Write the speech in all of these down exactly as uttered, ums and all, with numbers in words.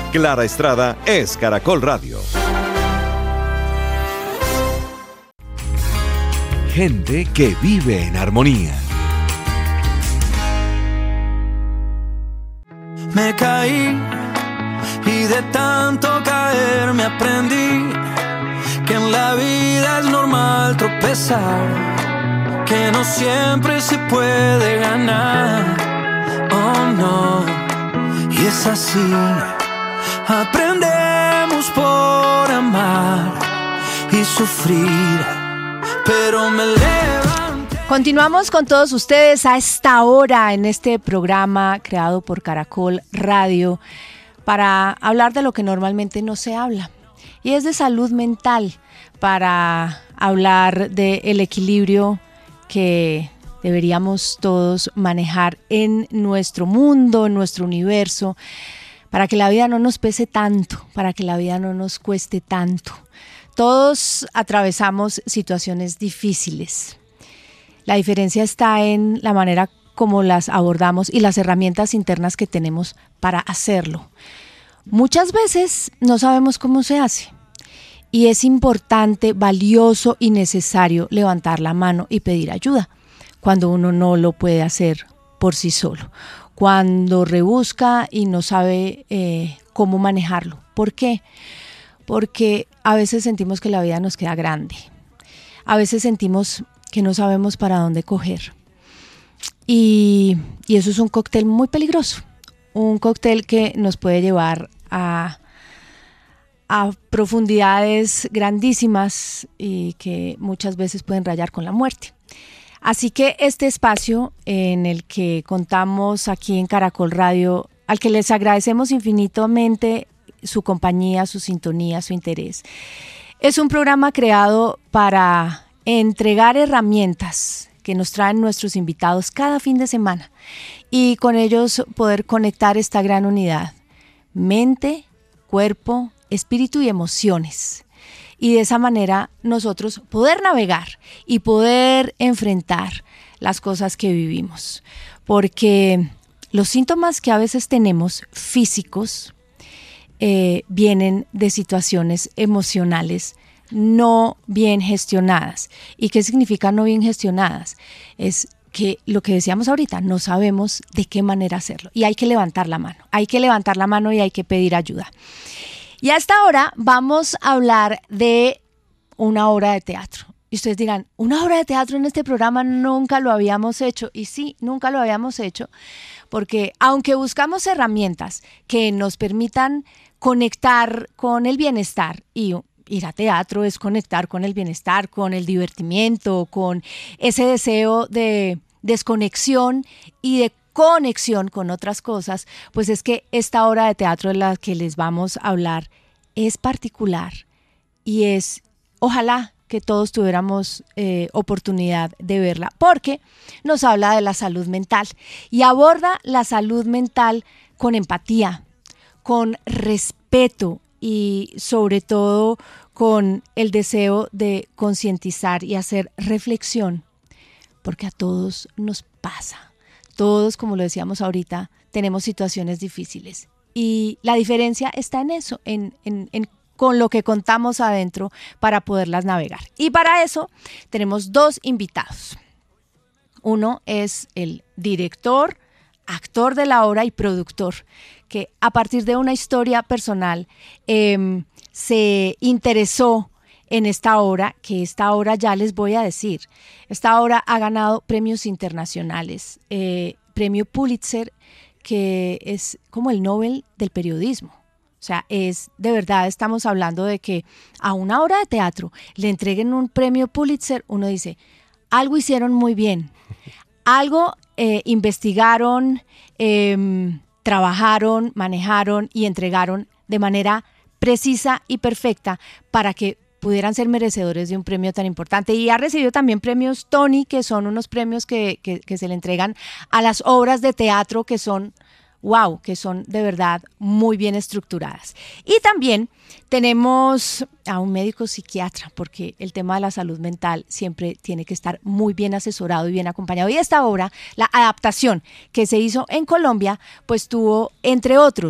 Clara Estrada es Caracol Radio. Gente que vive en armonía. Me caí y de tanto caer me aprendí que en la vida es normal tropezar, que no siempre se puede ganar, oh no, y es así, aprendemos por amar y sufrir, pero me levanté. Continuamos con todos ustedes a esta hora en este programa creado por Caracol Radio para hablar de lo que normalmente no se habla, y es de salud mental, para hablar del equilibrio que deberíamos todos manejar en nuestro mundo, en nuestro universo, para que la vida no nos pese tanto, para que la vida no nos cueste tanto. Todos atravesamos situaciones difíciles. La diferencia está en la manera como las abordamos y las herramientas internas que tenemos para hacerlo. Muchas veces no sabemos cómo se hace. Y es importante, valioso y necesario levantar la mano y pedir ayuda cuando uno no lo puede hacer por sí solo, cuando rebusca y no sabe eh, cómo manejarlo. ¿Por qué? Porque a veces sentimos que la vida nos queda grande, a veces sentimos que no sabemos para dónde coger, y, y eso es un cóctel muy peligroso, un cóctel que nos puede llevar a a profundidades grandísimas y que muchas veces pueden rayar con la muerte. Así que este espacio en el que contamos aquí en Caracol Radio, al que les agradecemos infinitamente su compañía, su sintonía, su interés, es un programa creado para entregar herramientas que nos traen nuestros invitados cada fin de semana y con ellos poder conectar esta gran unidad, mente, cuerpo, espíritu y emociones, y de esa manera nosotros poder navegar y poder enfrentar las cosas que vivimos, porque los síntomas que a veces tenemos físicos eh, vienen de situaciones emocionales no bien gestionadas. ¿Y qué significa no bien gestionadas? Es que lo que decíamos ahorita, no sabemos de qué manera hacerlo y hay que levantar la mano, hay que levantar la mano y hay que pedir ayuda. Y hasta ahora vamos a hablar de una obra de teatro. Y ustedes dirán, ¿una obra de teatro en este programa? Nunca lo habíamos hecho. Y sí, nunca lo habíamos hecho, porque aunque buscamos herramientas que nos permitan conectar con el bienestar, y ir a teatro es conectar con el bienestar, con el divertimiento, con ese deseo de desconexión y de conexión con otras cosas, pues es que esta obra de teatro de la que les vamos a hablar es particular y es, ojalá que todos tuviéramos eh, oportunidad de verla, porque nos habla de la salud mental y aborda la salud mental con empatía, con respeto y sobre todo con el deseo de concientizar y hacer reflexión, porque a todos nos pasa. Todos, como lo decíamos ahorita, tenemos situaciones difíciles y la diferencia está en eso, en, en, en con lo que contamos adentro para poderlas navegar. Y para eso tenemos dos invitados. Uno es el director, actor de la obra y productor, que a partir de una historia personal eh, se interesó en esta obra, que esta obra ya les voy a decir. Esta obra ha ganado premios internacionales, eh, premio Pulitzer, que es como el Nobel del periodismo. O sea, es de verdad, estamos hablando de que a una obra de teatro le entreguen un premio Pulitzer, uno dice, algo hicieron muy bien, algo eh, investigaron, eh, trabajaron, manejaron y entregaron de manera precisa y perfecta para que pudieran ser merecedores de un premio tan importante. Y ha recibido también premios Tony, que son unos premios que, que, que se le entregan a las obras de teatro que son, wow, que son de verdad muy bien estructuradas. Y también tenemos a un médico psiquiatra, porque el tema de la salud mental siempre tiene que estar muy bien asesorado y bien acompañado. Y esta obra, la adaptación que se hizo en Colombia, pues tuvo, entre otros,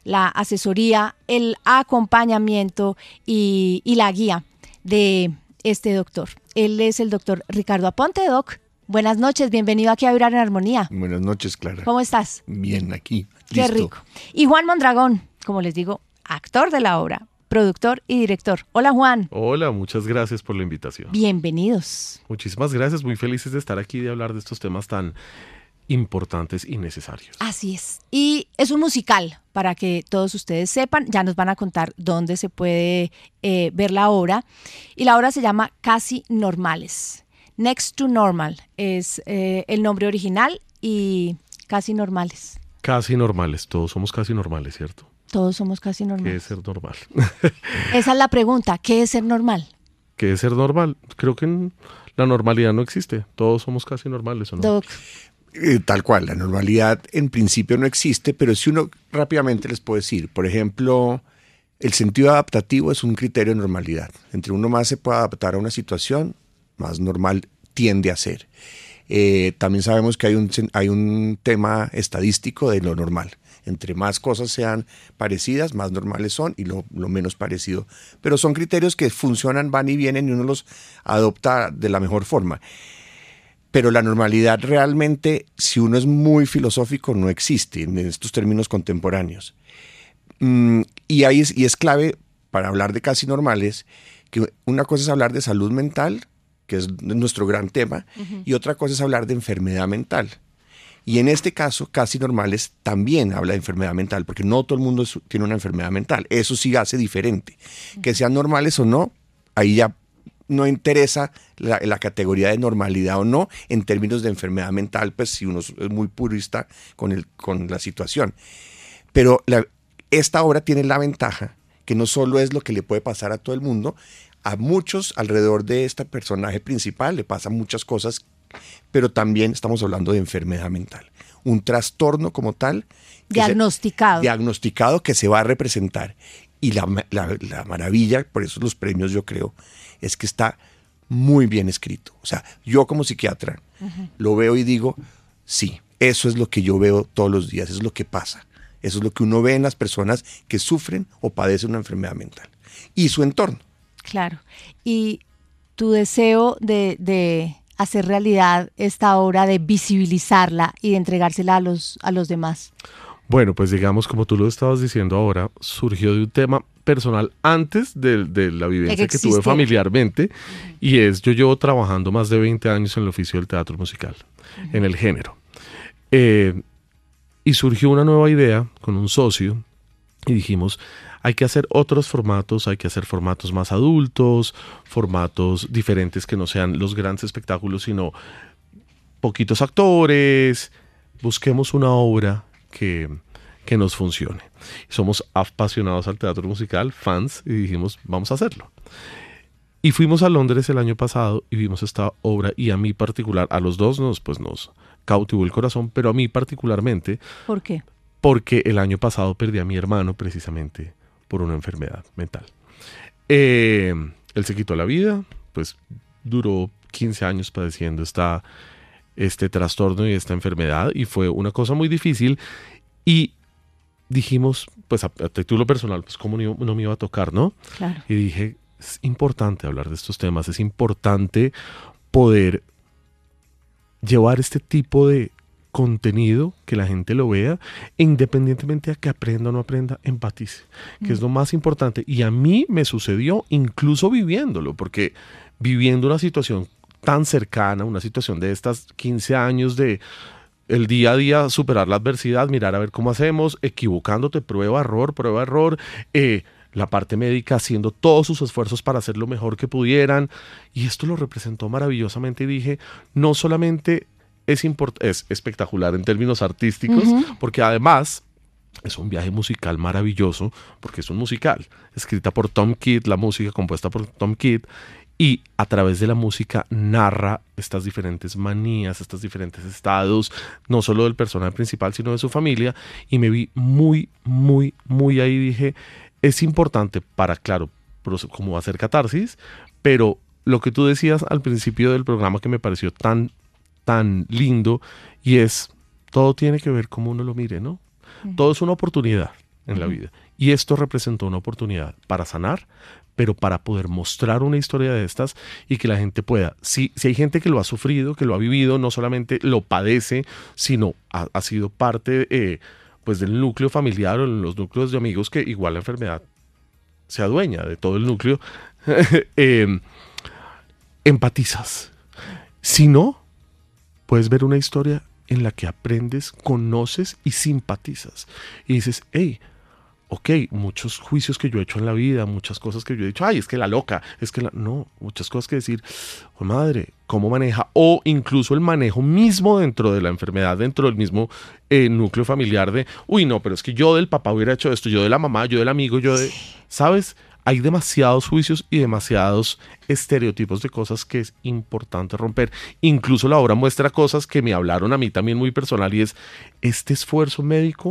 la asesoría, el acompañamiento y, y la guía de este doctor. Él es el doctor Ricardo Aponte. Doc, buenas noches, bienvenido aquí a Vibrar en Armonía. Buenas noches, Clara. ¿Cómo estás? Bien, aquí. Qué listo. rico. Y Juan Mondragón, como les digo, actor de la obra, productor y director. Hola, Juan. Hola, muchas gracias por la invitación. Bienvenidos. Muchísimas gracias, muy felices de estar aquí, de hablar de estos temas tan importantes y necesarios. Así es. Y es un musical, para que todos ustedes sepan. Ya nos van a contar dónde se puede eh, ver la obra. Y la obra se llama Casi Normales. Next to Normal es eh, el nombre original y Casi Normales. Casi normales, todos somos casi normales, ¿cierto? Todos somos casi normales. ¿Qué es ser normal? Esa es la pregunta. ¿Qué es ser normal? ¿Qué es ser normal? Creo que en la normalidad no existe. Todos somos casi normales, ¿o no? Doc. Eh, tal cual, la normalidad en principio no existe, pero si uno rápidamente les puedo decir, por ejemplo, el sentido adaptativo es un criterio de normalidad. Entre uno más se puede adaptar a una situación, más normal tiende a ser. Eh, también sabemos que hay un, hay un tema estadístico de lo normal. Entre más cosas sean parecidas, más normales son y lo, lo menos parecido. Pero son criterios que funcionan, van y vienen y uno los adopta de la mejor forma. Pero la normalidad realmente, si uno es muy filosófico, no existe en estos términos contemporáneos. Mm, y, ahí es, y es clave para hablar de casi normales, que una cosa es hablar de salud mental, que es nuestro gran tema, uh-huh. y otra cosa es hablar de enfermedad mental. Y en este caso, Casi Normales también habla de enfermedad mental, porque no todo el mundo es, tiene una enfermedad mental. Eso sí hace diferente. Uh-huh. Que sean normales o no, ahí ya no interesa la, la categoría de normalidad o no, en términos de enfermedad mental, pues si uno es muy purista con, el, con la situación. Pero la, esta obra tiene la ventaja que no solo es lo que le puede pasar a todo el mundo, a muchos alrededor de este personaje principal le pasan muchas cosas, pero también estamos hablando de enfermedad mental. Un trastorno como tal. Diagnosticado. Se, diagnosticado que se va a representar. Y la, la, la maravilla, por eso los premios yo creo, es que está muy bien escrito. O sea, yo como psiquiatra uh-huh. lo veo y digo, sí, eso es lo que yo veo todos los días, eso es lo que pasa. Eso es lo que uno ve en las personas que sufren o padecen una enfermedad mental. Y su entorno. Claro. Y tu deseo de, de hacer realidad esta obra, de visibilizarla y de entregársela a los, a los demás. Bueno, pues digamos, como tú lo estabas diciendo ahora, surgió de un tema personal antes de, de la vivencia que tuve familiarmente, uh-huh. y es, yo llevo trabajando más de veinte años en el oficio del teatro musical, uh-huh. en el género. Eh, y surgió una nueva idea con un socio, y dijimos, hay que hacer otros formatos, hay que hacer formatos más adultos, formatos diferentes que no sean los grandes espectáculos, sino poquitos actores, busquemos una obra que, que nos funcione. Somos apasionados al teatro musical, fans, y dijimos, vamos a hacerlo. Y fuimos a Londres el año pasado y vimos esta obra, y a mí particular, a los dos nos, pues nos cautivó el corazón, pero a mí particularmente. ¿Por qué? Porque el año pasado perdí a mi hermano precisamente por una enfermedad mental. Eh, él se quitó la vida, pues duró quince años padeciendo esta, este trastorno y esta enfermedad, y fue una cosa muy difícil, y dijimos, pues a, a título personal, pues cómo no, no me iba a tocar, ¿no? Claro. Y dije, es importante hablar de estos temas, es importante poder llevar este tipo de contenido, que la gente lo vea, e independientemente a que aprenda o no aprenda, empatice, que mm. es lo más importante. Y a mí me sucedió incluso viviéndolo, porque viviendo una situación tan cercana, una situación de estas quince años de el día a día, superar la adversidad, mirar a ver cómo hacemos, equivocándote, prueba, error, prueba, error, eh, la parte médica haciendo todos sus esfuerzos para hacer lo mejor que pudieran, y esto lo representó maravillosamente, y dije, no solamente es, import- es espectacular en términos artísticos, uh-huh. porque además es un viaje musical maravilloso, porque es un musical, escrita por Tom Kidd, la música compuesta por Tom Kidd, y a través de la música narra estas diferentes manías, estos diferentes estados, no solo del personaje principal, sino de su familia, y me vi muy, muy, muy ahí, dije, es importante para, claro, como hacer catarsis, pero lo que tú decías al principio del programa que me pareció tan, tan lindo, y es, todo tiene que ver cómo uno lo mire, ¿no? Mm. Todo es una oportunidad. en la vida. Y esto representó una oportunidad para sanar, pero para poder mostrar una historia de estas y que la gente pueda, si, si hay gente que lo ha sufrido, que lo ha vivido, no solamente lo padece, sino ha, ha sido parte eh, pues del núcleo familiar o en los núcleos de amigos, que igual la enfermedad se adueña de todo el núcleo, eh, empatizas. Si no, puedes ver una historia en la que aprendes, conoces y simpatizas. Y dices, hey, ok, muchos juicios que yo he hecho en la vida, muchas cosas que yo he dicho, ay, es que la loca, es que la... No, muchas cosas que decir, oh, madre, ¿cómo maneja? O incluso el manejo mismo dentro de la enfermedad, dentro del mismo eh, núcleo familiar de, uy, no, pero es que yo del papá hubiera hecho esto, yo de la mamá, yo del amigo, yo de... ¿Sabes? Hay demasiados juicios y demasiados estereotipos de cosas que es importante romper. Incluso la obra muestra cosas que me hablaron a mí también muy personal, y es este esfuerzo médico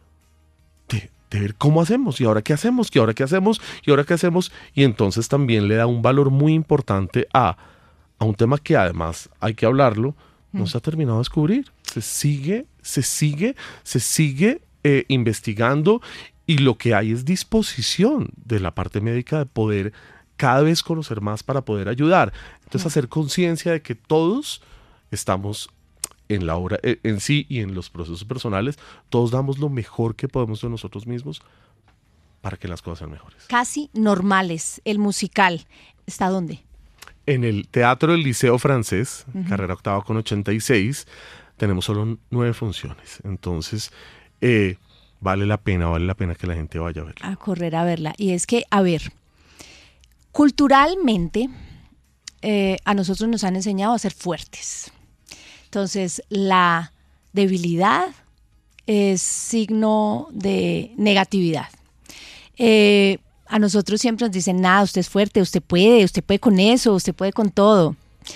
de, de ver cómo hacemos, y ahora qué hacemos, y ahora qué hacemos, y ahora qué hacemos. Y entonces también le da un valor muy importante a, a un tema que además hay que hablarlo, no mm. se ha terminado de descubrir. Se sigue, se sigue, se sigue eh, investigando. Y lo que hay es disposición de la parte médica de poder cada vez conocer más para poder ayudar. Entonces, hacer conciencia de que todos estamos en la obra en sí y en los procesos personales, todos damos lo mejor que podemos de nosotros mismos para que las cosas sean mejores. Casi Normales, el musical, ¿está dónde? En el Teatro del Liceo Francés, uh-huh. carrera octava con ochenta y seis, tenemos solo nueve funciones. Entonces, eh, vale la pena, vale la pena que la gente vaya a verla. A correr a verla. Y es que, a ver, culturalmente eh, a nosotros nos han enseñado a ser fuertes. Entonces, la debilidad es signo de negatividad. Eh, a nosotros siempre nos dicen, nada, usted es fuerte, usted puede, usted puede con eso, usted puede con todo.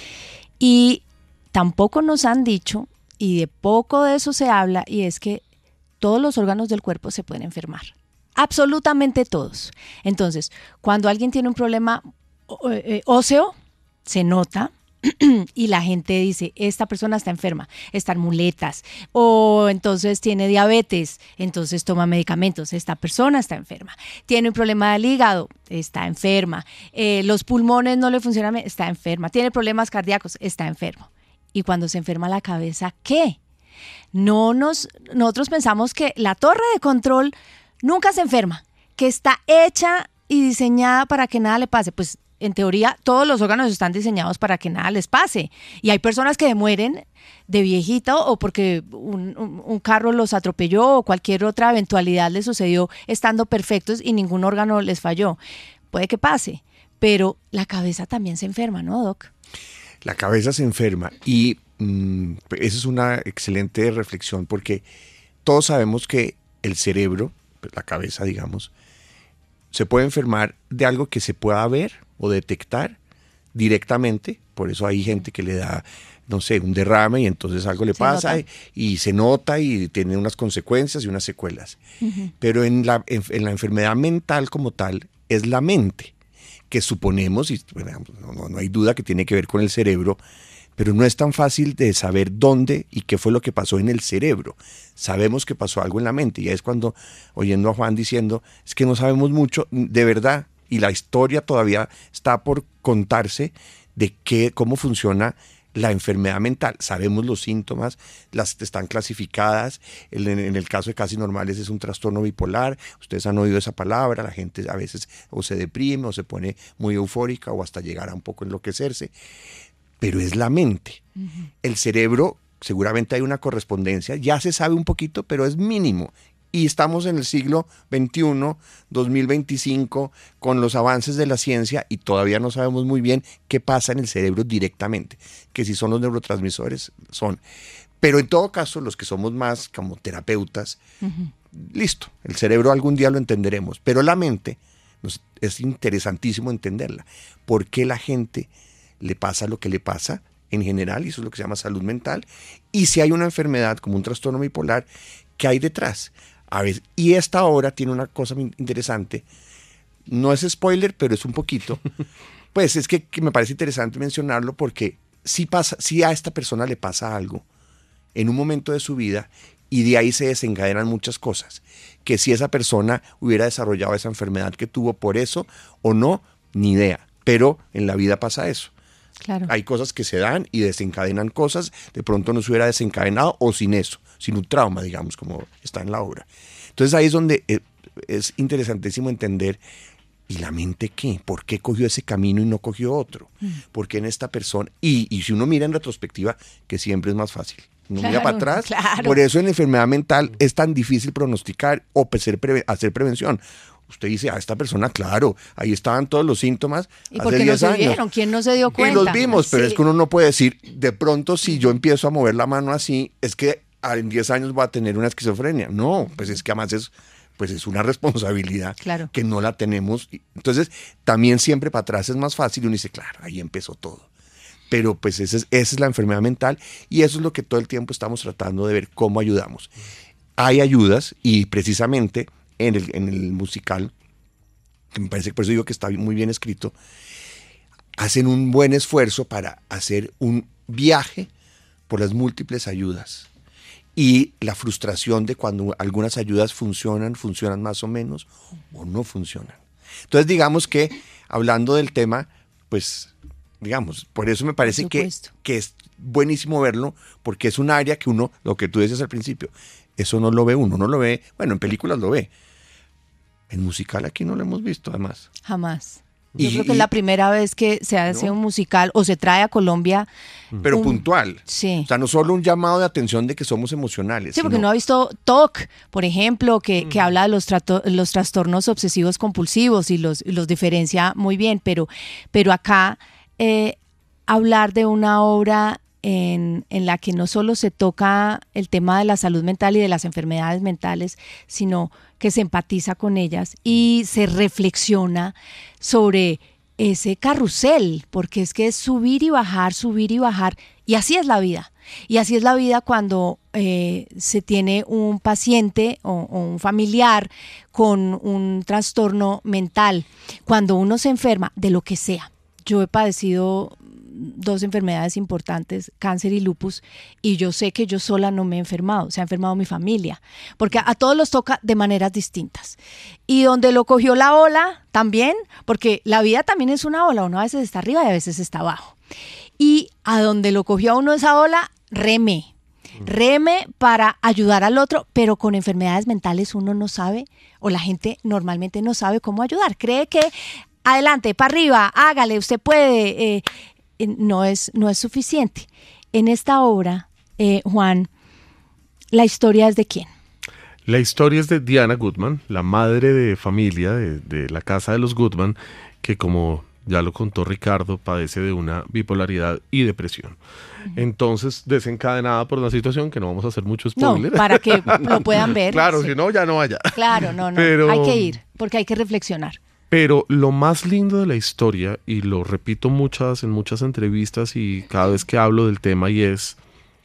Y tampoco nos han dicho, y de poco de eso se habla, y es que todos los órganos del cuerpo se pueden enfermar, absolutamente todos. Entonces, cuando alguien tiene un problema óseo, se nota y la gente dice, esta persona está enferma, está en muletas, o entonces tiene diabetes, entonces toma medicamentos, esta persona está enferma. Tiene un problema del hígado, está enferma. Eh, los pulmones no le funcionan, está enferma. Tiene problemas cardíacos, está enfermo. Y cuando se enferma la cabeza, ¿qué? No nos, nosotros pensamos que la torre de control nunca se enferma, que está hecha y diseñada para que nada le pase. Pues en teoría todos los órganos están diseñados para que nada les pase. Y hay personas que mueren de viejito o porque un, un, un carro los atropelló o cualquier otra eventualidad les sucedió estando perfectos y ningún órgano les falló. Puede que pase, pero la cabeza también se enferma, ¿no, Doc? La cabeza se enferma y Mm, esa es una excelente reflexión, porque todos sabemos que el cerebro, la cabeza digamos, se puede enfermar de algo que se pueda ver o detectar directamente. Por eso hay gente que le da, no sé, un derrame y entonces algo le se pasa y, y se nota y tiene unas consecuencias y unas secuelas. Uh-huh. Pero en la, en, en la enfermedad mental como tal es la mente, que suponemos, y bueno, no, no hay duda que tiene que ver con el cerebro, pero no es tan fácil de saber dónde y qué fue lo que pasó en el cerebro. Sabemos que pasó algo en la mente, y es cuando, oyendo a Juan diciendo, es que no sabemos mucho, de verdad, y la historia todavía está por contarse de qué, cómo funciona la enfermedad mental. Sabemos los síntomas, las están clasificadas. En, en el caso de Casi Normales es un trastorno bipolar. Ustedes han oído esa palabra. La gente a veces o se deprime o se pone muy eufórica o hasta llegar a un poco enloquecerse. Pero es la mente. Uh-huh. El cerebro, seguramente hay una correspondencia, ya se sabe un poquito, pero es mínimo. Y estamos en el siglo veintiuno, dos mil veinticinco, con los avances de la ciencia, y todavía no sabemos muy bien qué pasa en el cerebro directamente, que si son los neurotransmisores, son. Pero en todo caso, los que somos más como terapeutas, uh-huh. listo, el cerebro algún día lo entenderemos, pero la mente nos, es interesantísimo entenderla. ¿Por qué la gente le pasa lo que le pasa en general? Y eso es lo que se llama salud mental. Y si hay una enfermedad como un trastorno bipolar, ¿qué hay detrás? A ver, y esta obra tiene una cosa interesante, no es spoiler, pero es un poquito. Pues es que, que me parece interesante mencionarlo, porque si, pasa, si a esta persona le pasa algo en un momento de su vida y de ahí se desencadenan muchas cosas. Que si esa persona hubiera desarrollado esa enfermedad que tuvo por eso o no, ni idea. Pero en la vida pasa eso. Claro. Hay cosas que se dan y desencadenan cosas, de pronto no se hubiera desencadenado o sin eso, sin un trauma, digamos, como está en la obra. Entonces ahí es donde eh, es interesantísimo entender, ¿y la mente qué? ¿Por qué cogió ese camino y no cogió otro? Mm. ¿Por qué en esta persona? Y, y si uno mira en retrospectiva, que siempre es más fácil. Uno claro, mira para atrás. Claro. Por eso en la enfermedad mental es tan difícil pronosticar o hacer, pre- hacer prevención. Usted dice, a esta persona, claro, ahí estaban todos los síntomas. ¿Y por qué no se vieron? ¿Quién no se dio cuenta? Y los vimos, pero sí. es que uno no puede decir, de pronto si yo empiezo a mover la mano así, es que en diez años voy a tener una esquizofrenia. No, pues es que además es, pues es una responsabilidad claro. que no la tenemos. Entonces, también siempre para atrás es más fácil y uno dice, claro, ahí empezó todo. Pero pues esa es, esa es la enfermedad mental y eso es lo que todo el tiempo estamos tratando de ver cómo ayudamos. Hay ayudas y precisamente en el, en el musical, que me parece que por eso digo que está muy bien escrito, hacen un buen esfuerzo para hacer un viaje por las múltiples ayudas y la frustración de cuando algunas ayudas funcionan, funcionan más o menos o no funcionan. Entonces digamos que hablando del tema, pues digamos, por eso me parece que, que es buenísimo verlo, porque es un área que uno, lo que tú decías al principio, eso no lo ve uno, no lo ve, bueno, en películas lo ve. En musical aquí no lo hemos visto, además. Jamás. Yo y, creo que y, es la primera vez que se hace ¿no? un musical o se trae a Colombia. Pero un, puntual. Sí. O sea, no solo un llamado de atención de que somos emocionales. Sí, porque sino... no ha visto T O C, por ejemplo, que, mm. que habla de los, trato, los trastornos obsesivos compulsivos y los, los diferencia muy bien, pero, pero acá eh, hablar de una obra en, en la que no solo se toca el tema de la salud mental y de las enfermedades mentales, sino que se empatiza con ellas y se reflexiona sobre ese carrusel, porque es que es subir y bajar, subir y bajar, y así es la vida. Y así es la vida cuando eh, se tiene un paciente o, o un familiar con un trastorno mental, cuando uno se enferma de lo que sea. Yo he padecido dos enfermedades importantes, cáncer y lupus, y yo sé que yo sola no me he enfermado, se ha enfermado mi familia, porque a, a todos los toca de maneras distintas. Y donde lo cogió la ola también, porque la vida también es una ola, uno a veces está arriba y a veces está abajo. Y a donde lo cogió a uno esa ola, reme, reme para ayudar al otro, pero con enfermedades mentales uno no sabe, o la gente normalmente no sabe cómo ayudar, cree que adelante, para arriba, hágale, usted puede, eh, no es, no es suficiente. En esta obra, eh, Juan, ¿la historia es de quién? La historia es de Diana Goodman, la madre de familia de, de la casa de los Goodman, que como ya lo contó Ricardo, padece de una bipolaridad y depresión. Uh-huh. Entonces, desencadenada por una situación que no vamos a hacer mucho spoiler. No, para que lo puedan ver. Claro, sí. Si no, ya no vaya. Claro, no, no, Pero... hay que ir, porque hay que reflexionar. Pero lo más lindo de la historia, y lo repito muchas en muchas entrevistas y cada vez que hablo del tema, y es,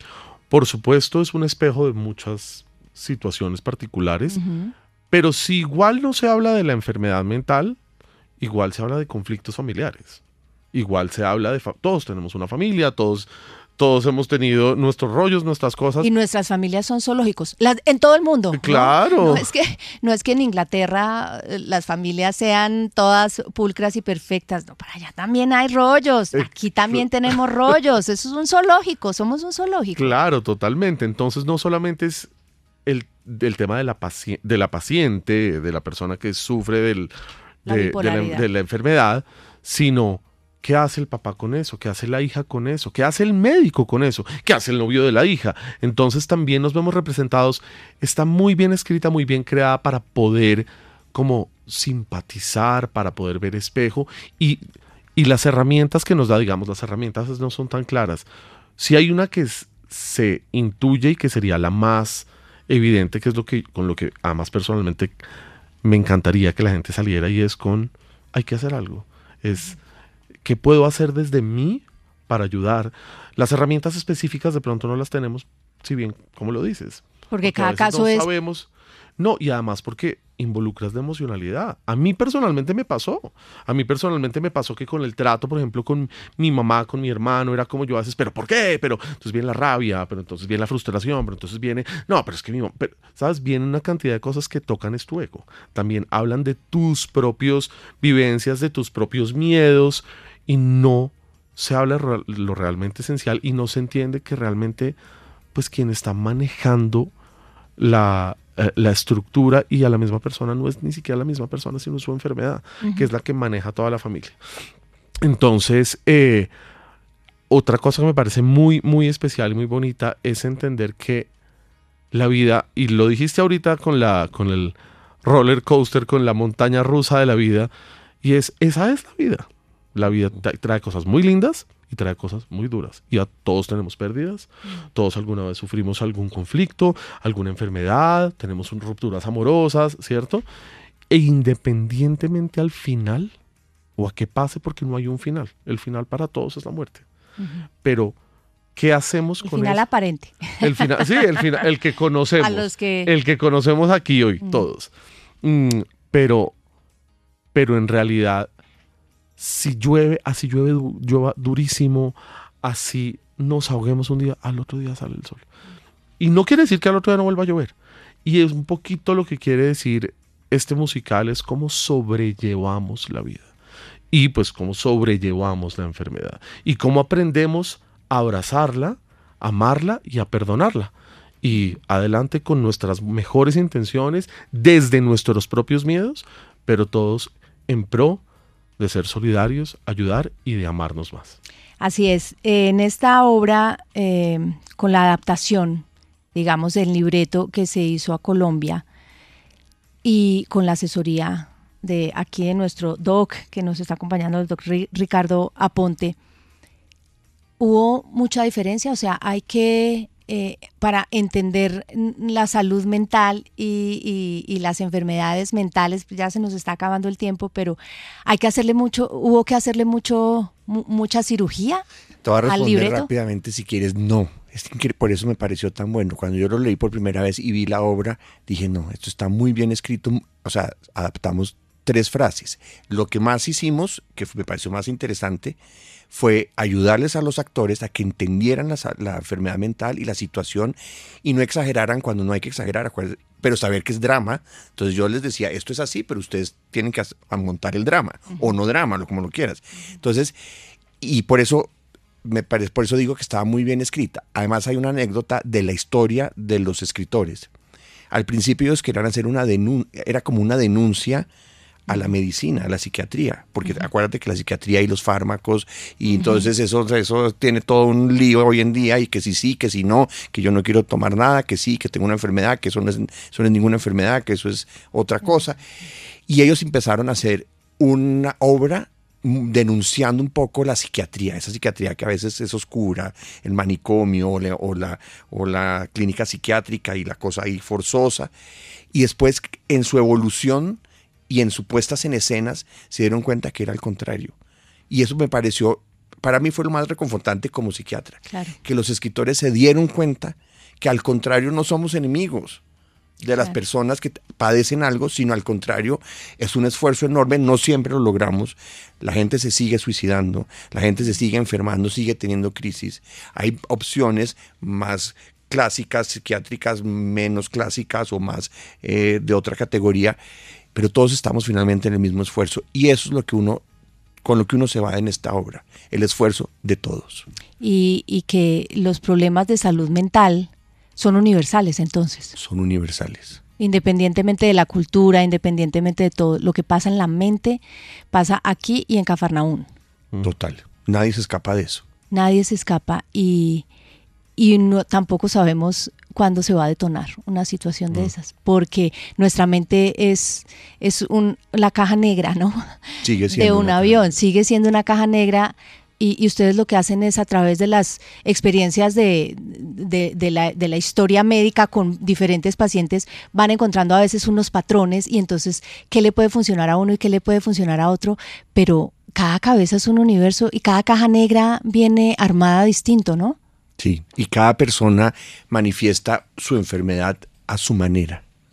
por supuesto, es un espejo de muchas situaciones particulares, uh-huh. pero si igual no se habla de la enfermedad mental, igual se habla de conflictos familiares. Igual se habla de... Fa- todos tenemos una familia, todos... Todos hemos tenido nuestros rollos, nuestras cosas. Y nuestras familias son zoológicos, las, en todo el mundo. Claro. ¿no? No, es que, no es que en Inglaterra las familias sean todas pulcras y perfectas. No, para allá también hay rollos. Aquí también tenemos rollos. Eso es un zoológico, somos un zoológico. Claro, totalmente. Entonces no solamente es el, el tema de la, paci- de la paciente, de la persona que sufre del, la de, de, la, de la enfermedad, sino... ¿qué hace el papá con eso? ¿Qué hace la hija con eso? ¿Qué hace el médico con eso? ¿Qué hace el novio de la hija? Entonces también nos vemos representados. Está muy bien escrita, muy bien creada para poder como simpatizar, para poder ver espejo y, y las herramientas que nos da, digamos, las herramientas no son tan claras. Si hay una que es, se intuye y que sería la más evidente, que es lo que con lo que además personalmente me encantaría que la gente saliera, y es con hay que hacer algo. Es... ¿qué puedo hacer desde mí para ayudar? Las herramientas específicas de pronto no las tenemos, si bien, como lo dices. Porque, porque cada caso no es... sabemos No, y además porque involucras de emocionalidad. A mí personalmente me pasó. A mí personalmente me pasó que con el trato, por ejemplo, con mi mamá, con mi hermano, era como yo a veces, ¿pero por qué? Pero entonces viene la rabia, pero entonces viene la frustración, pero entonces viene, no, pero es que mi mamá, pero, ¿sabes? Viene una cantidad de cosas que tocan es tu ego. También hablan de tus propios vivencias, de tus propios miedos, y no se habla lo realmente esencial y no se entiende que realmente, pues, quien está manejando la la estructura y a la misma persona no es ni siquiera la misma persona, sino su enfermedad, uh-huh. que es la que maneja toda la familia. Entonces, eh, otra cosa que me parece muy, muy especial y muy bonita es entender que la vida, y lo dijiste ahorita con, la, con el roller coaster, con la montaña rusa de la vida, y es, esa es la vida. La vida trae cosas muy lindas y trae cosas muy duras. Y a todos tenemos pérdidas, todos alguna vez sufrimos algún conflicto, alguna enfermedad, tenemos rupturas amorosas, ¿cierto? E independientemente al final, o a qué pase, porque no hay un final. El final para todos es la muerte. Uh-huh. Pero, ¿qué hacemos el con El final eso? aparente. El final, sí, el, final, el que conocemos. A los que... El que conocemos aquí hoy, uh-huh. todos. Mm, pero, pero en realidad... Si llueve, así llueve, llueva durísimo, así nos ahoguemos un día, al otro día sale el sol. Y no quiere decir que al otro día no vuelva a llover. Y es un poquito lo que quiere decir este musical, es cómo sobrellevamos la vida. Y pues cómo sobrellevamos la enfermedad. Y cómo aprendemos a abrazarla, a amarla y a perdonarla. Y adelante con nuestras mejores intenciones, desde nuestros propios miedos, pero todos en pro de ser solidarios, ayudar y de amarnos más. Así es. En esta obra, eh, con la adaptación, digamos, del libreto que se hizo a Colombia y con la asesoría de aquí de nuestro doc, que nos está acompañando, el doc Ricardo Aponte, ¿hubo mucha diferencia? O sea, hay que... Eh, para entender la salud mental y, y, y las enfermedades mentales, ya se nos está acabando el tiempo, pero hay que hacerle mucho, hubo que hacerle mucho, mu- mucha cirugía. Te voy a responder al libreto rápidamente si quieres, no. Es que por eso me pareció tan bueno. Cuando yo lo leí por primera vez y vi la obra, dije, no, esto está muy bien escrito. O sea, adaptamos tres frases. Lo que más hicimos, que me pareció más interesante, fue ayudarles a los actores a que entendieran la, la enfermedad mental y la situación y no exageraran cuando no hay que exagerar, pero saber que es drama. Entonces yo les decía, esto es así, pero ustedes tienen que montar el drama, uh-huh. o no drama, como lo quieras. Entonces, y por eso, me parece, por eso digo que estaba muy bien escrita. Además hay una anécdota de la historia de los escritores. Al principio ellos querían hacer una denuncia, era como una denuncia a la medicina, a la psiquiatría, porque uh-huh. acuérdate que la psiquiatría y los fármacos, y uh-huh. entonces eso, eso tiene todo un lío hoy en día, y que si sí, que si no, que yo no quiero tomar nada, que sí, que tengo una enfermedad, que eso no es, eso no es ninguna enfermedad, que eso es otra cosa. Y ellos empezaron a hacer una obra denunciando un poco la psiquiatría, esa psiquiatría que a veces es oscura, el manicomio o la, o la, o la clínica psiquiátrica y la cosa ahí forzosa. Y después, en su evolución y en sus puestas en escenas, se dieron cuenta que era al contrario. Y eso me pareció, para mí fue lo más reconfortante como psiquiatra. Claro. Que los escritores se dieron cuenta que al contrario no somos enemigos de claro. las personas que padecen algo, sino al contrario, es un esfuerzo enorme, no siempre lo logramos. La gente se sigue suicidando, la gente se sigue enfermando, sigue teniendo crisis. Hay opciones más clásicas, psiquiátricas, menos clásicas o más eh, de otra categoría, pero todos estamos finalmente en el mismo esfuerzo, y eso es lo que uno, con lo que uno se va en esta obra, el esfuerzo de todos. Y, y que los problemas de salud mental son universales, entonces. Son universales. Independientemente de la cultura, independientemente de todo, lo que pasa en la mente pasa aquí y en Cafarnaún. Total, nadie se escapa de eso. Nadie se escapa, y, y no, tampoco sabemos cuándo se va a detonar una situación de mm. esas, porque nuestra mente es, es un, la caja negra, ¿no? Sigue siendo de un avión, sigue siendo una caja negra, y, y ustedes lo que hacen es, a través de las experiencias de, de, de, la, de la historia médica con diferentes pacientes, van encontrando a veces unos patrones, y entonces qué le puede funcionar a uno y qué le puede funcionar a otro, pero cada cabeza es un universo y cada caja negra viene armada distinto, ¿no? Sí, y cada persona manifiesta su enfermedad a su manera.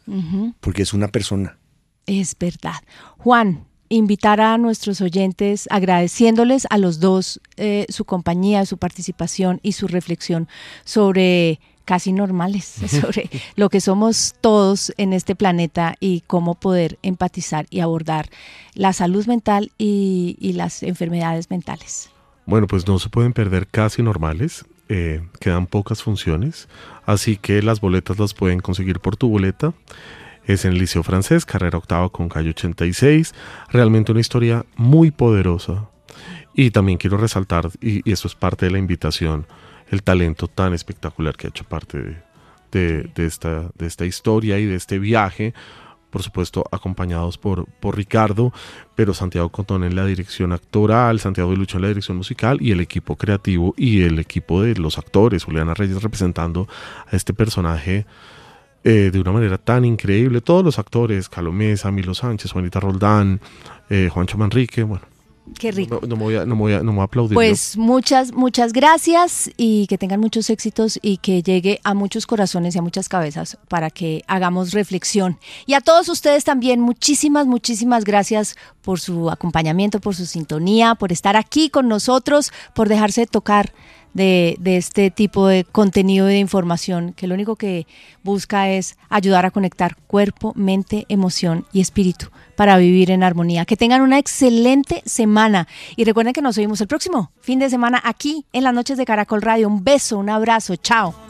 Uh-huh. porque es una persona. Es verdad. Juan, invitar a nuestros oyentes agradeciéndoles a los dos eh, su compañía, su participación y su reflexión sobre casi normales, sobre lo que somos todos en este planeta y cómo poder empatizar y abordar la salud mental y, y las enfermedades mentales. Bueno, pues no se pueden perder Casi Normales, eh, quedan pocas funciones, así que las boletas las pueden conseguir por Tu Boleta. Es en el Liceo Francés, carrera octava con calle ochenta y seis, realmente una historia muy poderosa. Y también quiero resaltar, y, y eso es parte de la invitación, el talento tan espectacular que ha hecho parte de, de, de, esta, de esta historia y de este viaje, por supuesto acompañados por, por Ricardo, pero Santiago Cotón en la dirección actoral, Santiago de Lucho en la dirección musical y el equipo creativo y el equipo de los actores, Juliana Reyes representando a este personaje eh, de una manera tan increíble, todos los actores, Calo Mesa, Milo Sánchez, Juanita Roldán, eh, Juancho Manrique, bueno. Qué rico. No, no, me voy a, no, me voy a, no me voy a aplaudir. Pues ¿no? muchas, muchas gracias y que tengan muchos éxitos y que llegue a muchos corazones y a muchas cabezas para que hagamos reflexión. Y a todos ustedes también, muchísimas, muchísimas gracias por su acompañamiento, por su sintonía, por estar aquí con nosotros, por dejarse tocar de, de este tipo de contenido de información que lo único que busca es ayudar a conectar cuerpo, mente, emoción y espíritu para vivir en armonía. Que tengan una excelente semana y recuerden que nos oímos el próximo fin de semana aquí en las noches de Caracol Radio. Un beso, un abrazo, chao.